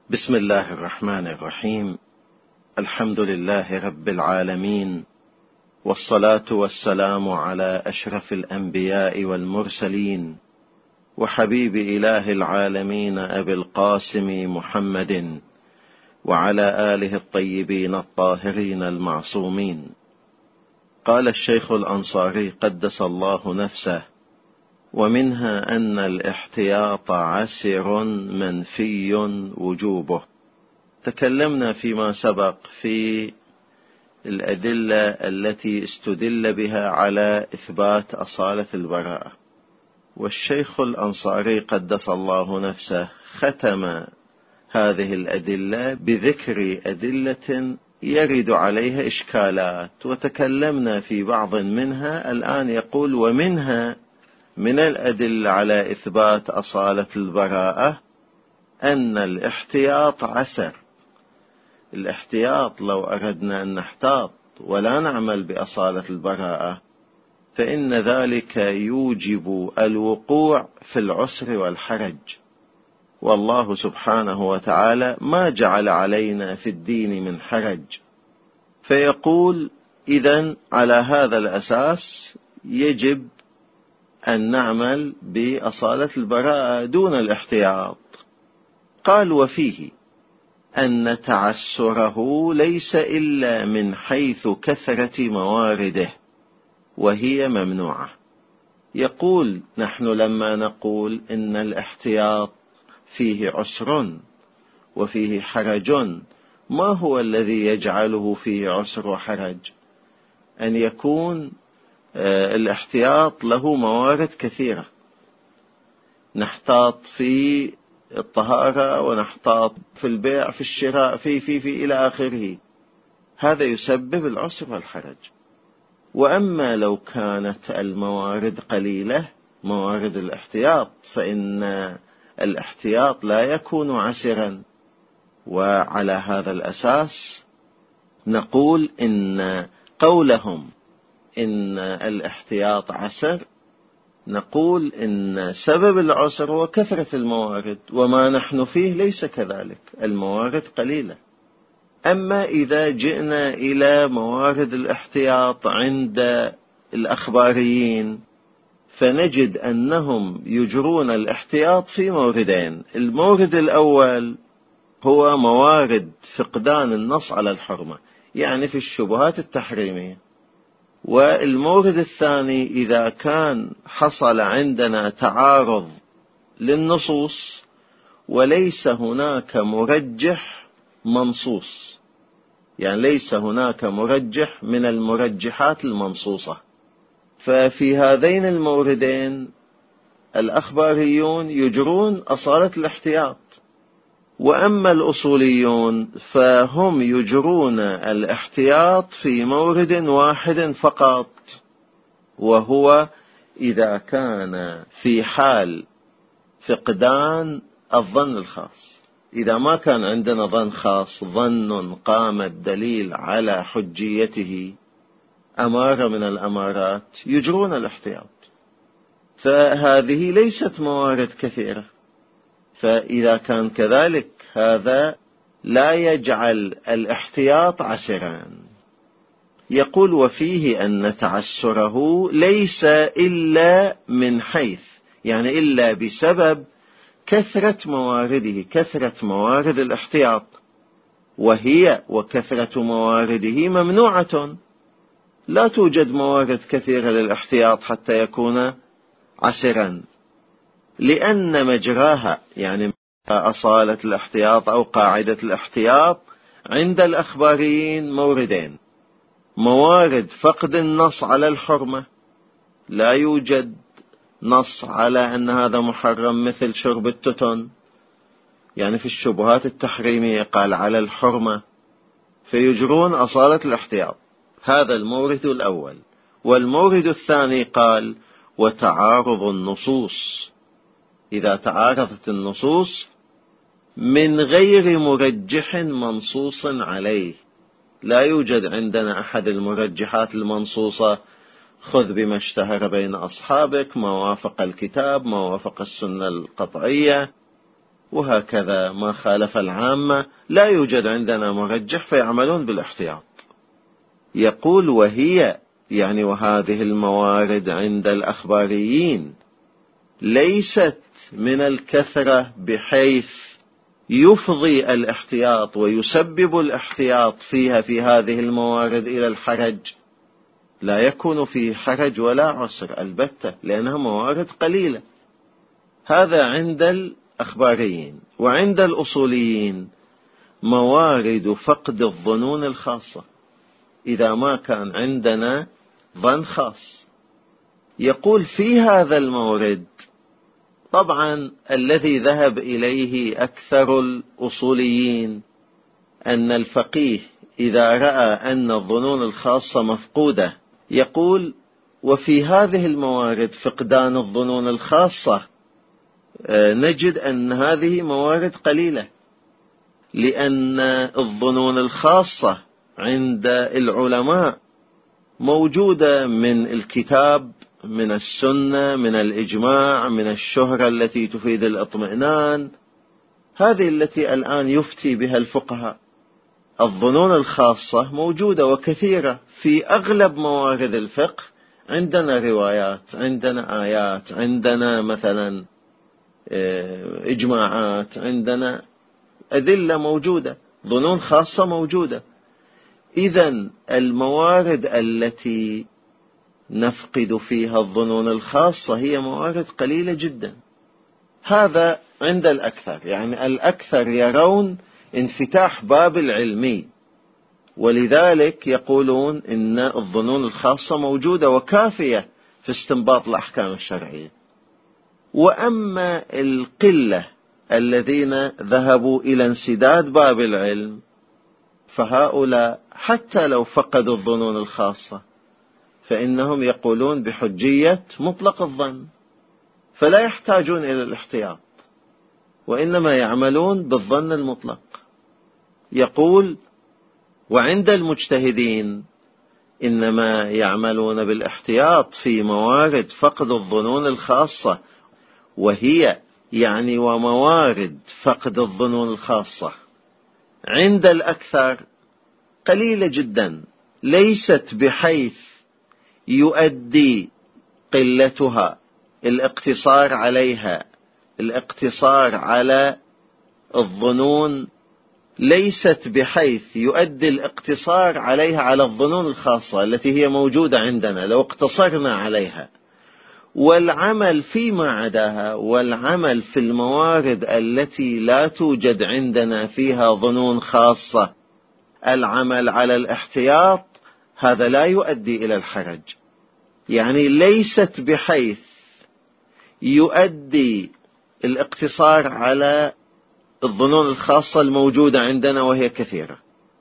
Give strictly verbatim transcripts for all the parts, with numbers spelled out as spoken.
بسم الله الرحمن الرحيم. الحمد لله رب العالمين، والصلاة والسلام على أشرف الأنبياء والمرسلين، وحبيب إله العالمين أبي القاسم محمد، وعلى آله الطيبين الطاهرين المعصومين. قال الشيخ الأنصاري قدس الله نفسه: ومنها أن الاحتياط عسر منفي وجوبه. تكلمنا فيما سبق في الأدلة التي استدل بها على إثبات أصالة البراءة، والشيخ الأنصاري قدس الله نفسه ختم هذه الأدلة بذكر أدلة يرد عليها إشكالات، وتكلمنا في بعض منها. الآن يقول: ومنها من الأدلة على إثبات أصالة البراءة أن الاحتياط عسر. الاحتياط لو أردنا أن نحتاط ولا نعمل بأصالة البراءة فإن ذلك يوجب الوقوع في العسر والحرج، والله سبحانه وتعالى ما جعل علينا في الدين من حرج. فيقول: إذن على هذا الأساس يجب أن نعمل بأصالة البراءة دون الاحتياط. قال: وفيه أن تعسره ليس إلا من حيث كثرة موارده، وهي ممنوعة. يقول: نحن لما نقول إن الاحتياط فيه عسر وفيه حرج، ما هو الذي يجعله فيه عسر وحرج؟ أن يكون الاحتياط له موارد كثيرة، نحتاط في الطهارة ونحتاط في البيع في الشراء في في في إلى آخره. هذا يسبب العسر والحرج. وأما لو كانت الموارد قليلة، موارد الاحتياط، فإن الاحتياط لا يكون عسرا. وعلى هذا الأساس نقول إن قولهم إن الاحتياط عسر، نقول إن سبب العسر هو كثرة الموارد، وما نحن فيه ليس كذلك، الموارد قليلة. أما إذا جئنا إلى موارد الاحتياط عند الأخباريين فنجد أنهم يجرون الاحتياط في موردين. المورد الأول هو موارد فقدان النص على الحرمة، يعني في الشبهات التحريمية. والمورد الثاني إذا كان حصل عندنا تعارض للنصوص وليس هناك مرجح منصوص، يعني ليس هناك مرجح من المرجحات المنصوصة. ففي هذين الموردين الأخباريون يجرون أصالة الاحتياط، وأما الأصوليون فهم يجرون الاحتياط في مورد واحد فقط، وهو إذا كان في حال فقدان الظن الخاص. إذا ما كان عندنا ظن خاص، ظن قام الدليل على حجيته، أمارة من الأمارات، يجرون الاحتياط. فهذه ليست موارد كثيرة. فإذا كان كذلك هذا لا يجعل الاحتياط عسرا. يقول: وفيه أن تعسره ليس إلا من حيث، يعني إلا بسبب كثرة موارده، كثرة موارد الاحتياط، وهي وكثرة موارده ممنوعة. لا توجد موارد كثيرة للاحتياط حتى يكون عسرا، لأن مجراها، يعني أصالة الاحتياط أو قاعدة الاحتياط عند الأخباريين موردين: موارد فقد النص على الحرمة، لا يوجد نص على أن هذا محرم، مثل شرب التتن، يعني في الشبهات التحريمية قال على الحرمة، فيجرون أصالة الاحتياط. هذا المورد الأول. والمورد الثاني قال: وتعارض النصوص. إذا تعارضت النصوص من غير مرجح منصوص عليه، لا يوجد عندنا أحد المرجحات المنصوصة: خذ بما اشتهر بين أصحابك، ما وافق الكتاب، ما وافق السنة القطعية، وهكذا ما خالف العامة لا يوجد عندنا مرجح فيعملون بالاحتياط. يقول وهي يعني وهذه الموارد عند الأخباريين ليست من الكثرة بحيث يفضي الاحتياط ويسبب الاحتياط فيها في هذه الموارد إلى الحرج، لا يكون في حرج ولا عسر البتة لأنها موارد قليلة. هذا عند الأخباريين. وعند الأصوليين موارد فقد الظنون الخاصة، إذا ما كان عندنا ظن خاص. يقول في هذا المورد طبعا الذي ذهب إليه أكثر الأصوليين أن الفقيه إذا رأى أن الظنون الخاصة مفقودة يقول وفي هذه الموارد فقدان الظنون الخاصة نجد أن هذه موارد قليلة، لأن الظنون الخاصة عند العلماء موجودة من الكتاب، من السنة، من الإجماع، من الشهرة التي تفيد الاطمئنان، هذه التي الآن يفتي بها الفقهاء. الظنون الخاصة موجودة وكثيرة في أغلب موارد الفقه. عندنا روايات، عندنا آيات، عندنا مثلا إجماعات، عندنا أدلة موجودة، ظنون خاصة موجودة. إذن الموارد التي نفقد فيها الظنون الخاصة هي موارد قليلة جدا. هذا عند الأكثر، يعني الأكثر يرون انفتاح باب العلمي، ولذلك يقولون إن الظنون الخاصة موجودة وكافية في استنباط الأحكام الشرعية. وأما القلة الذين ذهبوا إلى انسداد باب العلم فهؤلاء حتى لو فقدوا الظنون الخاصة فإنهم يقولون بحجية مطلق الظن، فلا يحتاجون إلى الاحتياط وإنما يعملون بالظن المطلق. يقول وعند المجتهدين إنما يعملون بالاحتياط في موارد فقد الظنون الخاصة، وهي يعني وموارد فقد الظنون الخاصة عند الأكثر قليلة جدا، ليست بحيث يؤدي قلتها الاقتصار عليها، الاقتصار على الظنون ليست بحيث يؤدي الاقتصار عليها على الظنون الخاصة التي هي موجودة عندنا لو اقتصرنا عليها، والعمل فيما عداها، والعمل في الموارد التي لا توجد عندنا فيها ظنون خاصة، العمل على الاحتياط، هذا لا يؤدي إلى الحرج. يعني ليست بحيث يؤدي الاقتصار على الظنون الخاصة الموجودة عندنا وهي كثيرة،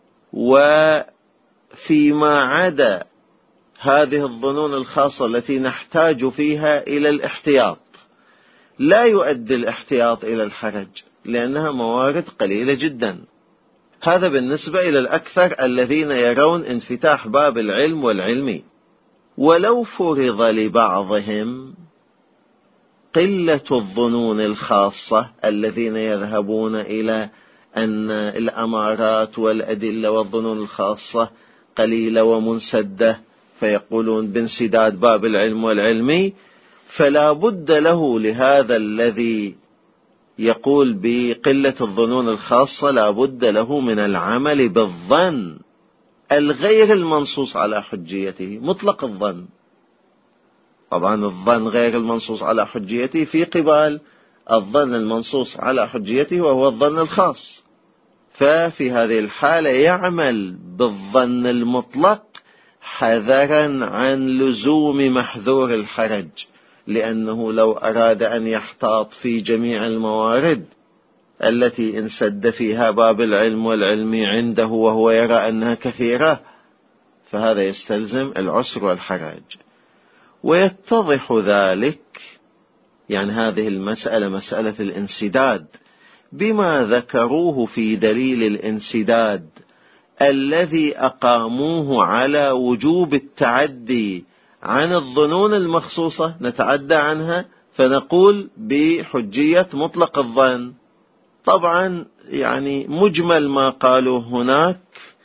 وفيما عدا هذه الظنون الخاصة التي نحتاج فيها إلى الاحتياط لا يؤدي الاحتياط إلى الحرج لأنها موارد قليلة جدا. هذا بالنسبة إلى الأكثر الذين يرون انفتاح باب العلم والعلمي. ولو فرض لبعضهم قلة الظنون الخاصة الذين يذهبون إلى أن الأمارات والأدلة والظنون الخاصة قليلة ومنسدة فيقولون بانسداد باب العلم والعلمي، فلا بد له لهذا الذي يقول بقلة الظنون الخاصة لا بد له من العمل بالظن الغير المنصوص على حجيته، مطلق الظن. طبعا الظن غير المنصوص على حجيته في قبال الظن المنصوص على حجيته وهو الظن الخاص، ففي هذه الحالة يعمل بالظن المطلق حذرا عن لزوم محذور الحرج، لأنه لو أراد أن يحتاط في جميع الموارد التي انسد فيها باب العلم والعلم عنده وهو يرى أنها كثيرة فهذا يستلزم العسر والحرج. ويتضح ذلك، يعني هذه المسألة مسألة الانسداد، بما ذكروه في دليل الانسداد الذي أقاموه على وجوب التعدي عن الظنون المخصوصة، نتعدى عنها فنقول بحجية مطلق الظن. طبعا يعني مجمل ما قالوا هناك،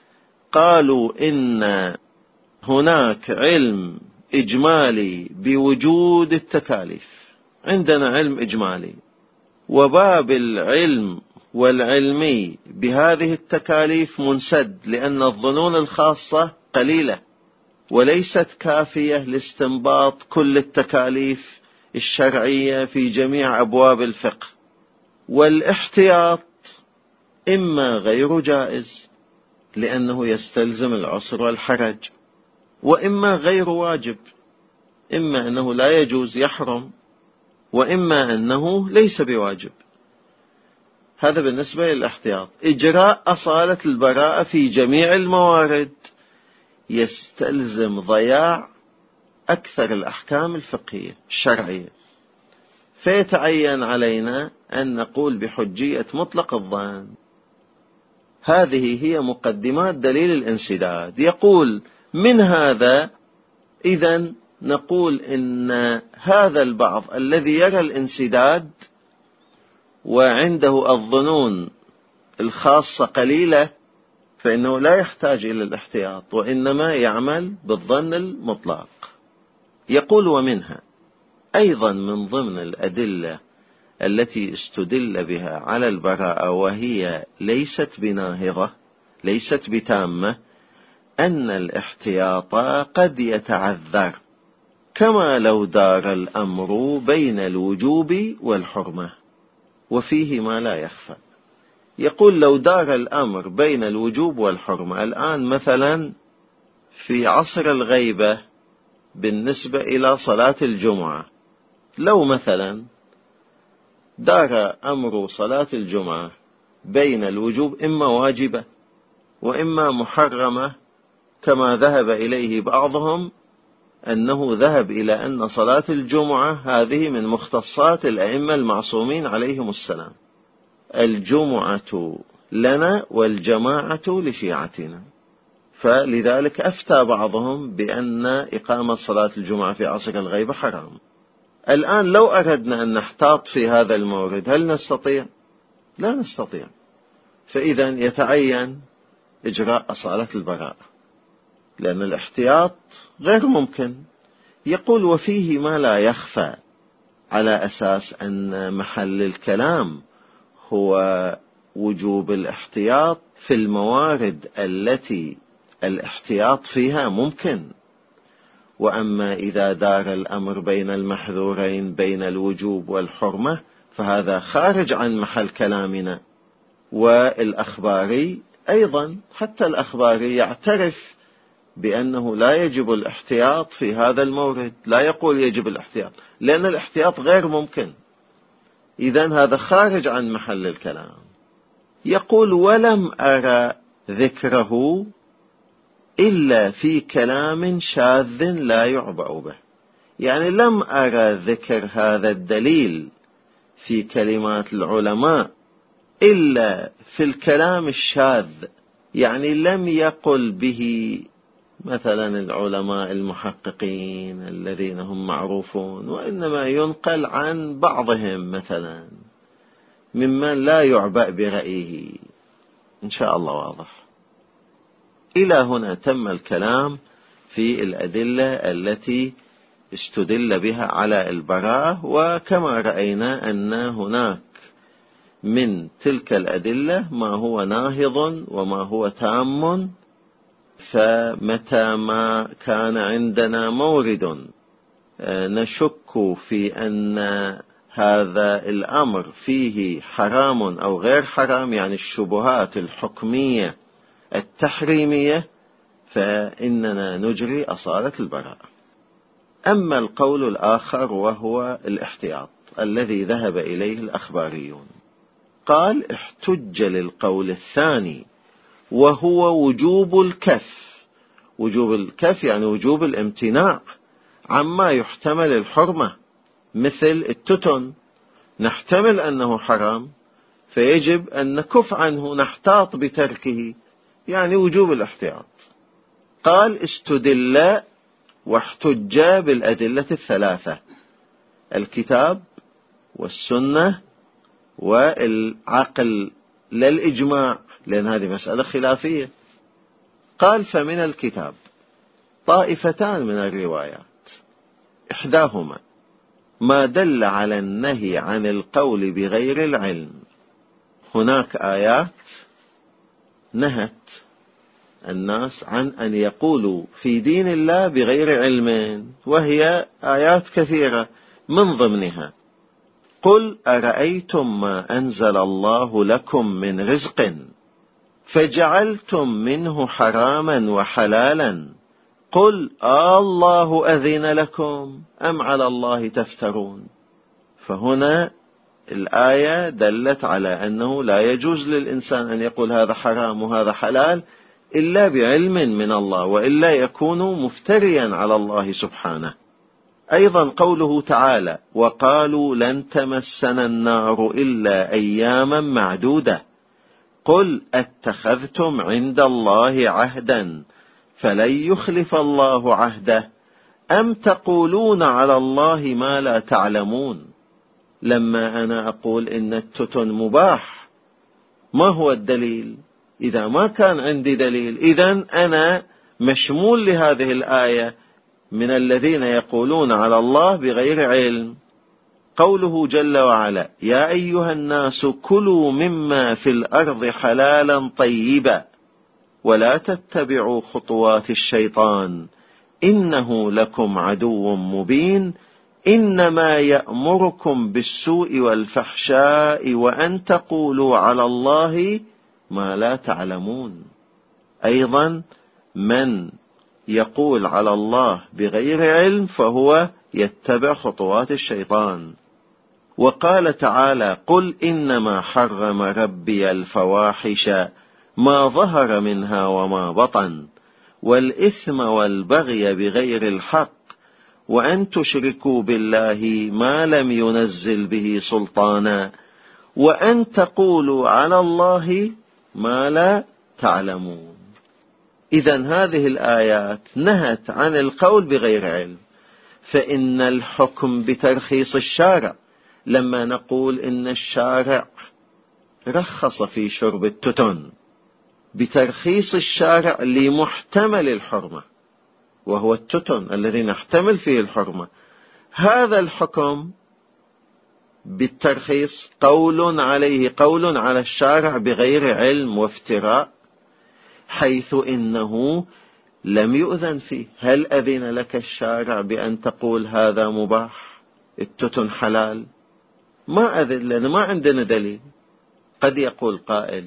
قالوا إن هناك علم إجمالي بوجود التكاليف، عندنا علم إجمالي، وباب العلم والعلمي بهذه التكاليف منسد، لأن الظنون الخاصة قليلة وليست كافية لاستنباط كل التكاليف الشرعية في جميع أبواب الفقه. والاحتياط إما غير جائز لأنه يستلزم العسر والحرج، وإما غير واجب، إما أنه لا يجوز يحرم، وإما أنه ليس بواجب. هذا بالنسبة للاحتياط. إجراء أصالة البراءة في جميع الموارد يستلزم ضياع أكثر الأحكام الفقهية الشرعية، فيتعين علينا أن نقول بحجية مطلق الظن. هذه هي مقدمات دليل الانسداد. يقول من هذا إذن نقول إن هذا البعض الذي يرى الانسداد وعنده الظنون الخاصة قليلة، فإنه لا يحتاج إلى الاحتياط، وإنما يعمل بالظن المطلق. يقول ومنها أيضا من ضمن الأدلة التي استدل بها على البراءة وهي ليست بناهضة ليست بتامة، أن الاحتياط قد يتعذر، كما لو دار الأمر بين الوجوب والحرمة، وفيه ما لا يخفى. يقول لو دار الأمر بين الوجوب والحرمة، الآن مثلا في عصر الغيبة بالنسبة إلى صلاة الجمعة، لو مثلا دار أمر صلاة الجمعة بين الوجوب إما واجبة وإما محرمة، كما ذهب إليه بعضهم أنه ذهب إلى أن صلاة الجمعة هذه من مختصات الأئمة المعصومين عليهم السلام، الجمعة لنا والجماعة لشيعتنا، فلذلك أفتى بعضهم بأن إقامة صلاة الجمعة في عصر الغيبة حرام. الآن لو أردنا أن نحتاط في هذا المورد هل نستطيع؟ لا نستطيع، فإذا يتعين إجراء أصالة البراءة، لأن الاحتياط غير ممكن. يقول وفيه ما لا يخفى، على أساس أن محل الكلام هو وجوب الاحتياط في الموارد التي الاحتياط فيها ممكن، وأما إذا دار الأمر بين المحذورين بين الوجوب والحرمة فهذا خارج عن محل كلامنا. والأخباري أيضا، حتى الأخباري يعترف بأنه لا يجب الاحتياط في هذا المورد، لا يقول يجب الاحتياط لأن الاحتياط غير ممكن، إذن هذا خارج عن محل الكلام. يقول ولم أرى ذكره إلا في كلام شاذ لا يعبأ به، يعني لم أرى ذكر هذا الدليل في كلمات العلماء إلا في الكلام الشاذ، يعني لم يقل به مثلا العلماء المحققين الذين هم معروفون، وإنما ينقل عن بعضهم مثلا ممن لا يعبأ برأيه. إن شاء الله واضح. إلى هنا تم الكلام في الأدلة التي استدل بها على البراءة، وكما رأينا أن هناك من تلك الأدلة ما هو ناهض وما هو تام، فمتى ما كان عندنا مورد نشك في أن هذا الأمر فيه حرام أو غير حرام، يعني الشبهات الحكمية التحريمية، فإننا نجري أصالة البراءة. أما القول الآخر وهو الاحتياط الذي ذهب إليه الأخباريون، قال احتج للقول الثاني وهو وجوب الكف. وجوب الكف يعني وجوب الامتناع عما يحتمل الحرمة، مثل التتن نحتمل أنه حرام فيجب أن نكف عنه، نحتاط بتركه، يعني وجوب الاحتياط. قال استدل واحتج بالأدلة الثلاثة: الكتاب والسنة والعقل لا الإجماع، لأن هذه مسألة خلافية. قال فمن الكتاب طائفتان من الروايات، إحداهما ما دل على النهي عن القول بغير العلم. هناك آيات نهت الناس عن أن يقولوا في دين الله بغير علم، وهي آيات كثيرة، من ضمنها قل أرأيتم ما أنزل الله لكم من رزق فجعلتم منه حراما وحلالا قل آه الله أذن لكم أم على الله تفترون. فهنا الآية دلت على أنه لا يجوز للإنسان أن يقول هذا حرام وهذا حلال إلا بعلم من الله، وإلا يكون مفتريا على الله سبحانه. أيضا قوله تعالى وقالوا لن تمسنا النار إلا أياما معدودة قل اتخذتم عند الله عهدا فلن يخلف الله عهده أم تقولون على الله ما لا تعلمون. لما أنا أقول إن التتن مباح، ما هو الدليل؟ إذا ما كان عندي دليل إذن أنا مشمول لهذه الآية من الذين يقولون على الله بغير علم. قوله جل وعلا يا أيها الناس كلوا مما في الأرض حلالا طيبا ولا تتبعوا خطوات الشيطان إنه لكم عدو مبين إنما يأمركم بالسوء والفحشاء وأن تقولوا على الله ما لا تعلمون. أيضا من يقول على الله بغير علم فهو يتبع خطوات الشيطان. وقال تعالى قل إنما حرم ربي الفواحش ما ظهر منها وما بطن والإثم والبغي بغير الحق وأن تشركوا بالله ما لم ينزل به سلطانا وأن تقولوا على الله ما لا تعلمون. إذن هذه الآيات نهت عن القول بغير علم. فإن الحكم بترخيص الشارع، لما نقول إن الشارع رخص في شرب التتن بترخيص الشارع لمحتمل الحرمة وهو التتن الذي نحتمل فيه الحرمة، هذا الحكم بالترخيص قول عليه قول على الشارع بغير علم وافتراء، حيث إنه لم يؤذن فيه. هل أذن لك الشارع بأن تقول هذا مباح التتن حلال؟ ما أذن لنا، ما عندنا دليل. قد يقول قائل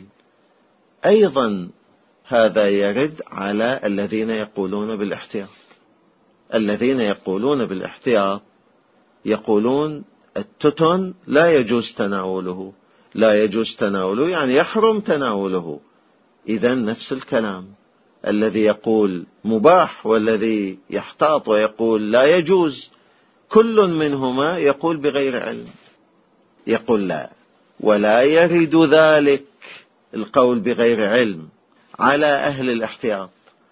أيضا هذا يرد على الذين يقولون بالاحتياط. الذين يقولون بالاحتياط يقولون التتن لا يجوز تناوله، لا يجوز تناوله يعني يحرم تناوله. إذن نفس الكلام، الذي يقول مباح والذي يحتاط ويقول لا يجوز، كل منهما يقول بغير علم. يقول لا، ولا يرد ذلك القول بغير علم على أهل الاحتياط.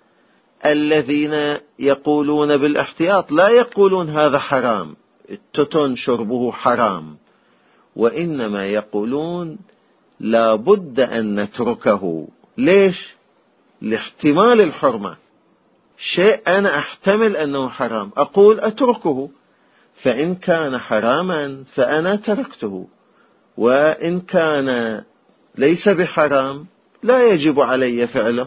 الذين يقولون بالاحتياط لا يقولون هذا حرام التتن شربه حرام، وإنما يقولون لا بد أن نتركه. ليش؟ لاحتمال الحرمة. شيء أنا أحتمل أنه حرام أقول أتركه، فإن كان حراما فأنا تركته، وإن كان ليس بحرام لا يجب علي فعله،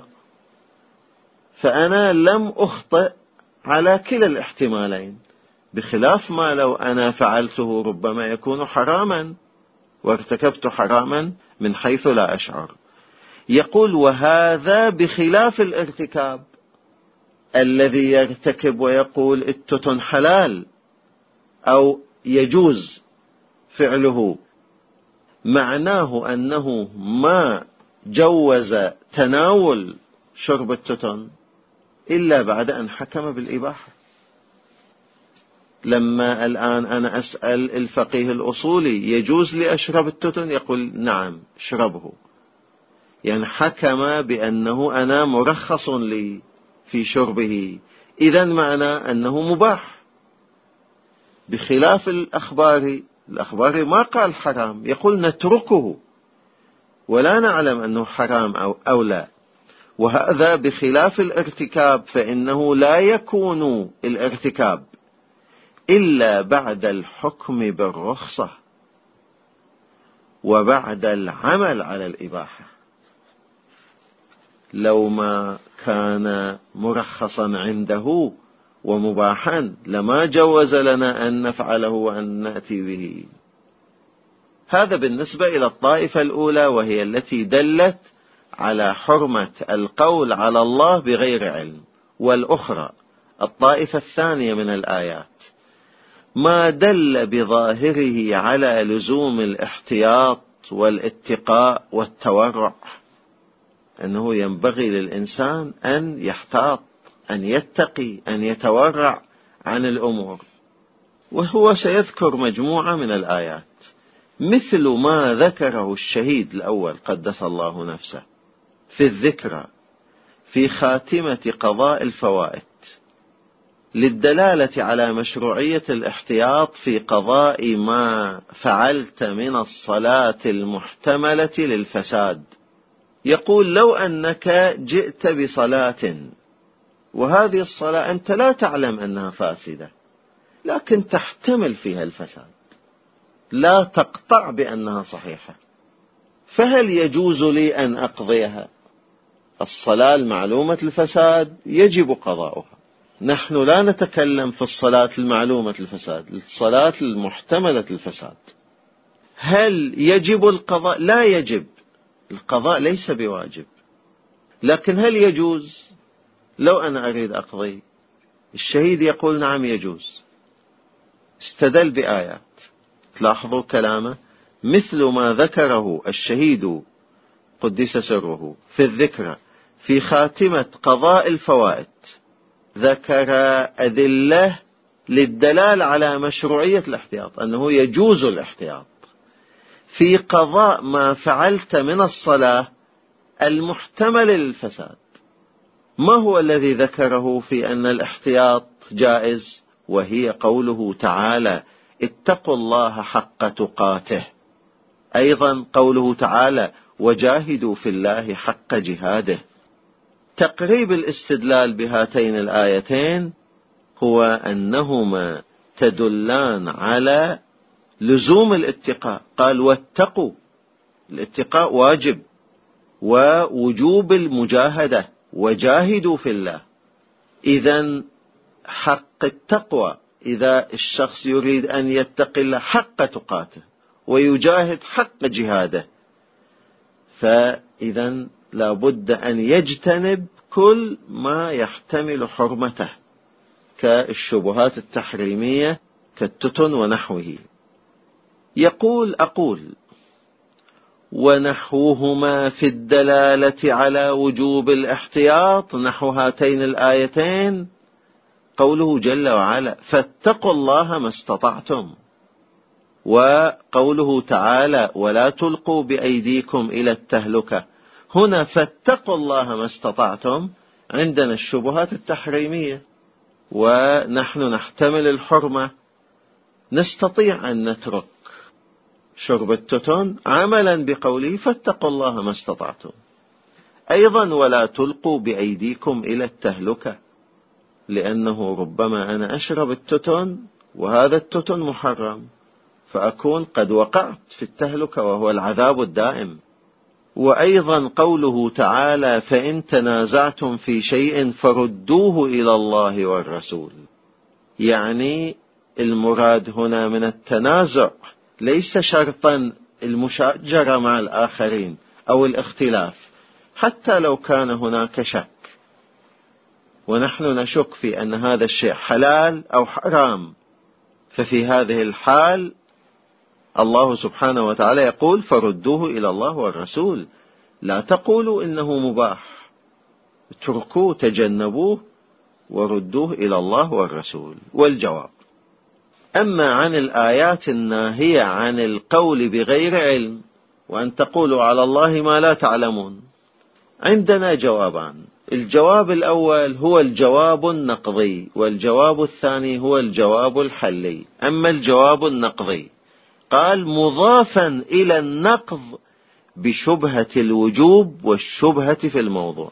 فأنا لم أخطئ على كلا الاحتمالين، بخلاف ما لو أنا فعلته ربما يكون حراما وارتكبت حراما من حيث لا أشعر. يقول وهذا بخلاف الارتكاب، الذي يرتكب ويقول التتن حلال أو يجوز فعله، معناه أنه ما جوز تناول شرب التتن إلا بعد أن حكم بالإباحة. لما الآن أنا أسأل الفقيه الأصولي يجوز لي أشرب التتن، يقول نعم اشربه، يعني حكم بأنه أنا مرخص لي في شربه، إذن معنى أنه مباح، بخلاف الأخبار الأخباري ما قال حرام، يقول نتركه ولا نعلم أنه حرام أو, أو لا. وهذا بخلاف الارتكاب، فإنه لا يكون الارتكاب إلا بعد الحكم بالرخصة وبعد العمل على الإباحة. لو ما كان مرخصا عنده ومباحا لما جوز لنا أن نفعله وأن نأتي به. هذا بالنسبة إلى الطائفة الأولى، وهي التي دلت على حرمة القول على الله بغير علم. والأخرى الطائفة الثانية من الآيات ما دل بظاهره على لزوم الاحتياط والاتقاء والتورع، أنه ينبغي للإنسان أن يحتاط، أن يتقي، أن يتورع عن الأمور. وهو سيذكر مجموعة من الآيات مثل ما ذكره الشهيد الأول قدس الله نفسه في الذكرى في خاتمة قضاء الفوائد، للدلالة على مشروعية الاحتياط في قضاء ما فعلت من الصلاة المحتملة للفساد. يقول لو أنك جئت بصلاة وهذه الصلاة أنت لا تعلم أنها فاسدة، لكن تحتمل فيها الفساد، لا تقطع بأنها صحيحة، فهل يجوز لي أن أقضيها؟ الصلاة المعلومة الفساد يجب قضاؤها. نحن لا نتكلم في الصلاة المعلومة الفساد، الصلاة المحتملة الفساد. هل يجب القضاء؟ لا يجب، القضاء ليس بواجب، لكن هل يجوز؟ لو أنا أريد أقضي، الشهيد يقول نعم يجوز، استدل بآيات. تلاحظوا كلامه مثل ما ذكره الشهيد قدس سره في الذكرى في خاتمة قضاء الفوائد، ذكر أدلة للدلال على مشروعية الاحتياط، أنه يجوز الاحتياط في قضاء ما فعلت من الصلاة المحتمل للفساد. ما هو الذي ذكره في أن الاحتياط جائز؟ وهي قوله تعالى اتقوا الله حق تقاته. أيضا قوله تعالى وجاهدوا في الله حق جهاده. تقريب الاستدلال بهاتين الآيتين هو أنهما تدلان على لزوم الاتقاء. قال واتقوا، الاتقاء واجب، ووجوب المجاهدة، وجاهدوا في الله. إذن حق التقوى، إذا الشخص يريد أن يتقي الله حق تقاته ويجاهد حق جهاده، فإذن لابد أن يجتنب كل ما يحتمل حرمته كالشبهات التحريمية كالتتن ونحوه. يقول أقول ونحوهما في الدلالة على وجوب الاحتياط نحو هاتين الآيتين قوله جل وعلا فاتقوا الله ما استطعتم، وقوله تعالى ولا تلقوا بأيديكم إلى التهلكة. هنا فاتقوا الله ما استطعتم عندنا الشبهات التحريمية، ونحن نحتمل الحرمة، نستطيع أن نترك شرب التتن عملا بقوله فاتقوا الله ما استطعتم. أيضا ولا تلقوا بأيديكم إلى التهلكة، لأنه ربما أنا أشرب التتن وهذا التتن محرم، فأكون قد وقعت في التهلكة وهو العذاب الدائم. وأيضا قوله تعالى فإن تنازعتم في شيء فردوه إلى الله والرسول، يعني المراد هنا من التنازع ليس شرطا المشاجرة مع الآخرين أو الاختلاف، حتى لو كان هناك شك ونحن نشك في أن هذا الشيء حلال أو حرام، ففي هذه الحال الله سبحانه وتعالى يقول فردوه إلى الله والرسول، لا تقولوا إنه مباح، اتركوه تجنبوه وردوه إلى الله والرسول. والجواب أما عن الآيات الناهية عن القول بغير علم وأن تقولوا على الله ما لا تعلمون، عندنا جوابان. الجواب الأول هو الجواب النقضي، والجواب الثاني هو الجواب الحلي. أما الجواب النقضي قال مضافا إلى النقض بشبهة الوجوب والشبهة في الموضوع.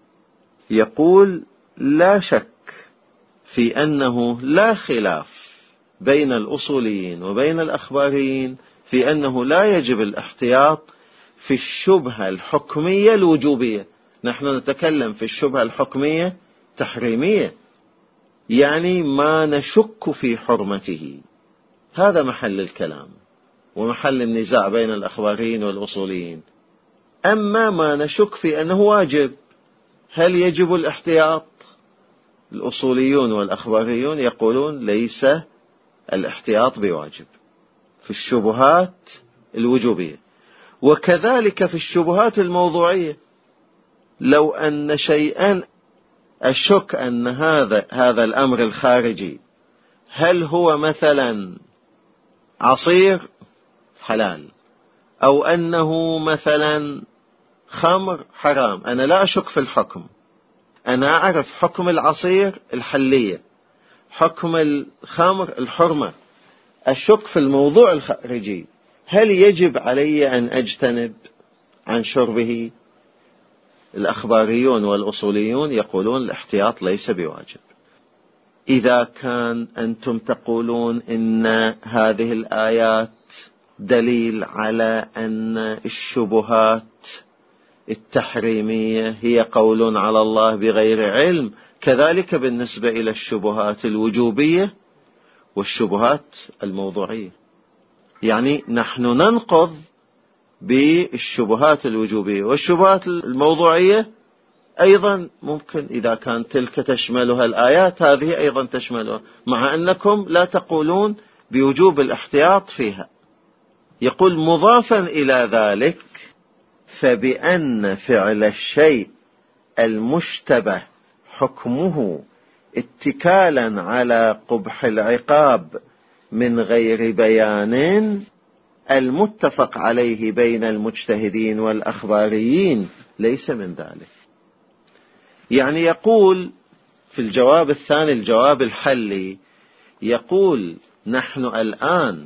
يقول لا شك في أنه لا خلاف بين الأصوليين وبين الأخباريين في أنه لا يجب الاحتياط في الشبهة الحكمية الوجوبية. نحن نتكلم في الشبهة الحكمية تحريمية، يعني ما نشك في حرمته، هذا محل الكلام ومحل النزاع بين الأخباريين والأصوليين. أما ما نشك في أنه واجب، هل يجب الاحتياط؟ الأصوليون والأخباريون يقولون ليس الاحتياط بواجب في الشبهات الوجوبية. وكذلك في الشبهات الموضوعية، لو أن شيئا أشك أن هذا هذا الأمر الخارجي هل هو مثلا عصير حلال، أو أنه مثلا خمر حرام، أنا لا أشك في الحكم، أنا أعرف حكم العصير الحلية، حكم الخمر الحرمة، أشك في الموضوع الخارجي، هل يجب علي أن أجتنب عن شربه؟ الأخباريون والأصوليون يقولون الاحتياط ليس بواجب. إذا كان أنتم تقولون إن هذه الآيات دليل على أن الشبهات التحريمية هي قول على الله بغير علم، كذلك بالنسبة إلى الشبهات الوجوبية والشبهات الموضوعية. يعني نحن ننقض بالشبهات الوجوبية والشبهات الموضوعية أيضا ممكن إذا كان تلك تشملها الآيات هذه أيضا تشملها، مع أنكم لا تقولون بوجوب الاحتياط فيها. يقول مضافا إلى ذلك فبأن فعل الشيء المشتبه حكمه اتكالا على قبح العقاب من غير بيان المتفق عليه بين المجتهدين والأخباريين ليس من ذلك. يعني يقول في الجواب الثاني الجواب الحلي، يقول نحن الآن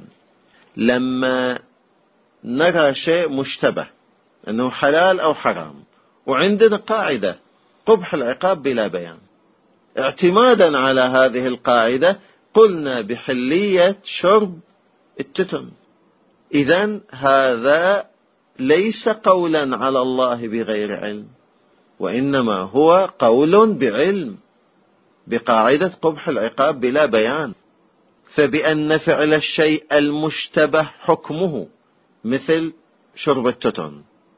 لما نرى شيء مشتبه أنه حلال أو حرام وعندنا قاعدة قبح العقاب بلا بيان، اعتمادا على هذه القاعدة قلنا بحلية شرب التتن. إذن هذا ليس قولا على الله بغير علم، وإنما هو قول بعلم بقاعدة قبح العقاب بلا بيان. فبأن فعل الشيء المشتبه حكمه مثل شرب التتن،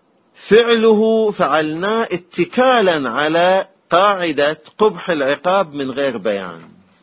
فعله فعلناه اتكالا على قاعدة قبح العقاب من غير بيان،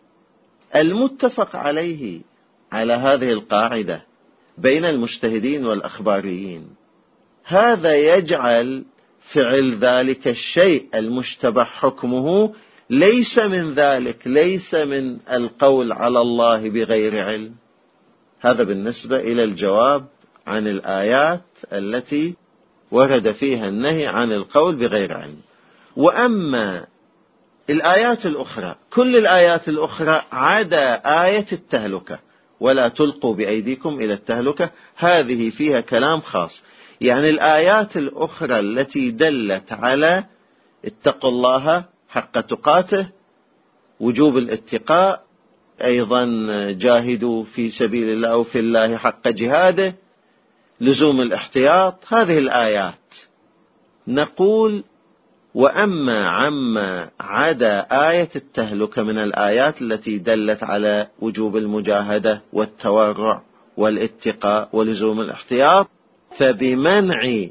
المتفق عليه على هذه القاعدة بين المجتهدين والأخباريين، هذا يجعل فعل ذلك الشيء المشتبه حكمه ليس من ذلك، ليس من القول على الله بغير علم. هذا بالنسبة إلى الجواب عن الآيات التي ورد فيها النهي عن القول بغير علم. وأما الآيات الأخرى، كل الآيات الأخرى عدا آية التهلكة ولا تلقوا بأيديكم إلى التهلكة، هذه فيها كلام خاص. يعني الآيات الأخرى التي دلت على اتقوا الله حق تقاته، وجوب الاتقاء، أيضا جاهدوا في سبيل الله أو في الله حق جهاده، لزوم الاحتياط، هذه الآيات نقول وأما عما عدا آية التهلكة من الآيات التي دلت على وجوب المجاهدة والتورع والاتقاء ولزوم الاحتياط فبمنع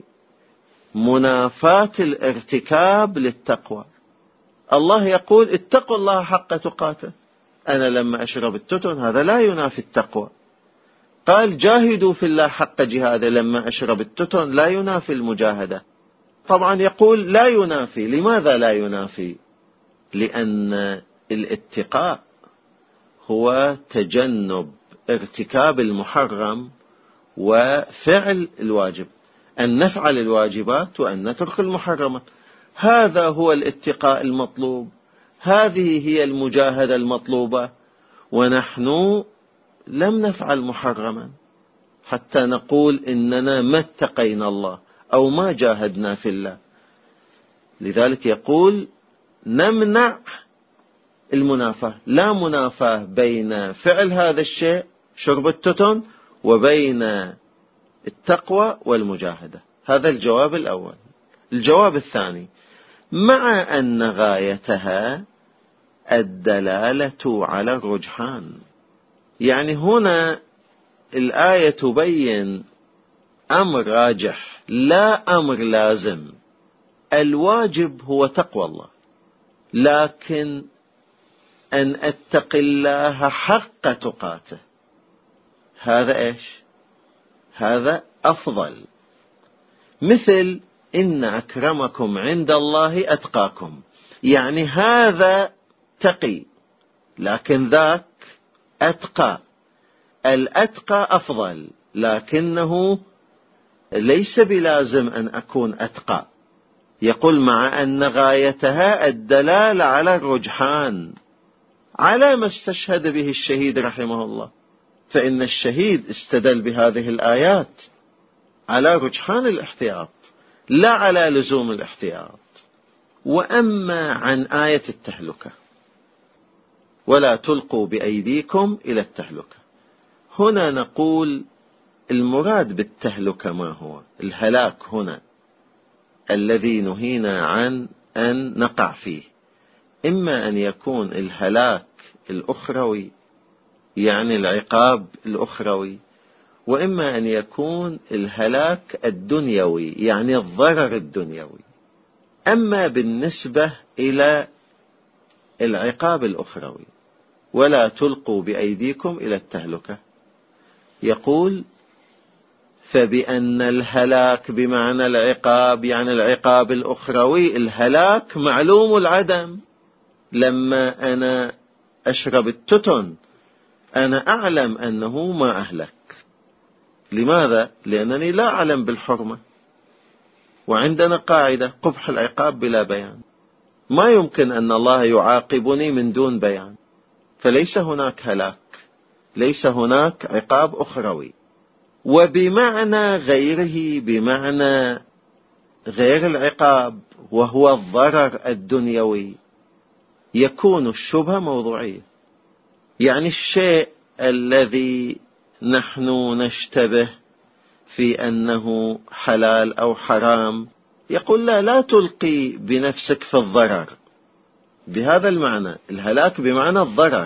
منافاة الارتكاب للتقوى. الله يقول اتقوا الله حق تقاته، أنا لما أشرب التتن هذا لا ينافي التقوى. قال جاهدوا في الله حق جهاده، لما أشرب التتن لا ينافي المجاهدة. طبعا يقول لا ينافي، لماذا لا ينافي؟ لأن الاتقاء هو تجنب ارتكاب المحرم وفعل الواجب، أن نفعل الواجبات وأن نترك المحرمات، هذا هو الاتقاء المطلوب، هذه هي المجاهدة المطلوبة. ونحن لم نفعل محرما، حتى نقول إننا ما اتقينا الله أو ما جاهدنا في الله. لذلك يقول نمنع المنافاة، لا منافاة بين فعل هذا الشيء شرب التتن وبين التقوى والمجاهدة. هذا الجواب الأول. الجواب الثاني: مع أن غايتها الدلالة على الرجحان. يعني هنا الآية تبين أمر راجح لا أمر لازم. الواجب هو تقوى الله، لكن أن أتقي الله حق تقاته هذا إيش؟ هذا أفضل. مثل إن أكرمكم عند الله أتقاكم، يعني هذا تقي لكن ذاك أتقى. الأتقى أفضل، لكنه ليس بلازم أن أكون أتقى. يقول مع أن غايتها الدلالة على الرجحان، على ما استشهد به الشهيد رحمه الله. فإن الشهيد استدل بهذه الآيات على رجحان الاحتياط لا على لزوم الاحتياط. وأما عن آية التهلكة: ولا تلقوا بأيديكم إلى التهلكة، هنا نقول المراد بالتهلكة ما هو؟ الهلاك هنا الذي نهينا عن أن نقع فيه، إما أن يكون الهلاك الأخروي يعني العقاب الأخروي، وإما أن يكون الهلاك الدنيوي يعني الضرر الدنيوي. أما بالنسبة إلى العقاب الأخروي: ولا تلقوا بأيديكم إلى التهلكة، يقول فبأن الهلاك بمعنى العقاب يعني العقاب الأخروي، الهلاك معلوم العدم. لما أنا أشرب التتن أنا أعلم أنه ما أهلك. لماذا؟ لأنني لا أعلم بالحرمة، وعندنا قاعدة: قبح العقاب بلا بيان. ما يمكن أن الله يعاقبني من دون بيان، فليس هناك هلاك، ليس هناك عقاب أخروي. وبمعنى غيره، بمعنى غير العقاب وهو الضرر الدنيوي، يكون الشبهة موضوعية. يعني الشيء الذي نحن نشتبه في أنه حلال أو حرام، يقول لا لا تلقي بنفسك في الضرر، بهذا المعنى الهلاك بمعنى الضرر.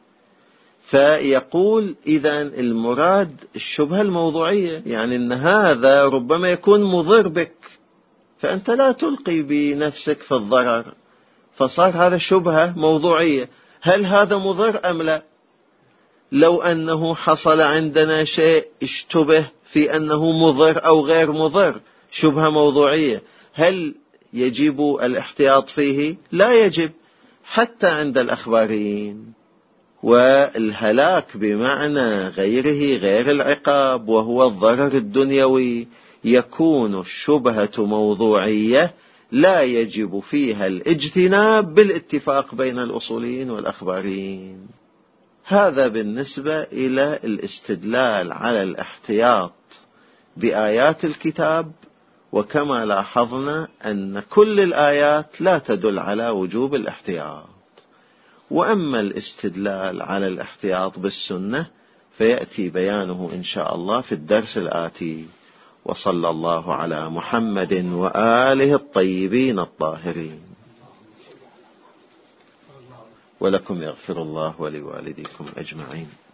فيقول إذن المراد الشبهة الموضوعية، يعني أن هذا ربما يكون مضر بك، فأنت لا تلقي بنفسك في الضرر، فصار هذا شبهة موضوعية. هل هذا مضر أم لا؟ لو أنه حصل عندنا شيء اشتبه في أنه مضر أو غير مضر، شبهة موضوعية، هل يجب الاحتياط فيه؟ لا يجب، حتى عند الأخباريين. والهلاك بمعنى غيره غير العقاب وهو الضرر الدنيوي، يكون الشبهة موضوعية لا يجب فيها الاجتناب بالاتفاق بين الأصوليين والأخباريين. هذا بالنسبة إلى الاستدلال على الاحتياط بآيات الكتاب. وكما لاحظنا أن كل الآيات لا تدل على وجوب الاحتياط. وأما الاستدلال على الاحتياط بالسنة فيأتي بيانه إن شاء الله في الدرس الآتي. وصلى الله على محمد وآله الطيبين الطاهرين. ولكم يغفر الله ولوالديكم أجمعين.